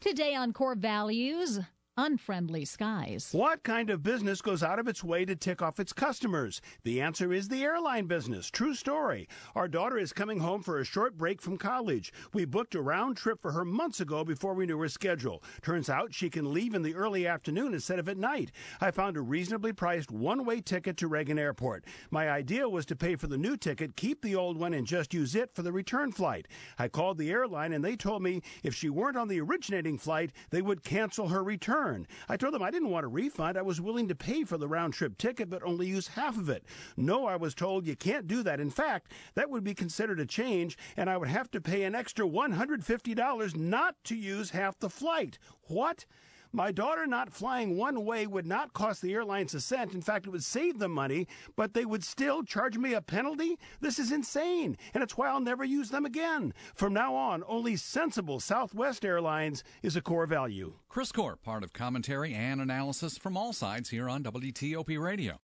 Today on Core Values, unfriendly skies. What kind of business goes out of its way to tick off its customers? The answer is the airline business. True story. Our daughter is coming home for a short break from college. We booked a round trip for her months ago before we knew her schedule. Turns out she can leave in the early afternoon instead of at night. I found a reasonably priced one-way ticket to Reagan Airport. My idea was to pay for the new ticket, keep the old one, and just use it for the return flight. I called the airline, and they told me if she weren't on the originating flight, they would cancel her return. I told them I didn't want a refund. I was willing to pay for the round-trip ticket, but only use half of it. No, I was told you can't do that. In fact, that would be considered a change, and I would have to pay an extra $150 not to use half the flight. What? My daughter not flying one way would not cost the airlines a cent. In fact, it would save them money, but they would still charge me a penalty? This is insane, and it's why I'll never use them again. From now on, only sensible Southwest Airlines is a core value. Chris Core, part of commentary and analysis from all sides here on WTOP Radio.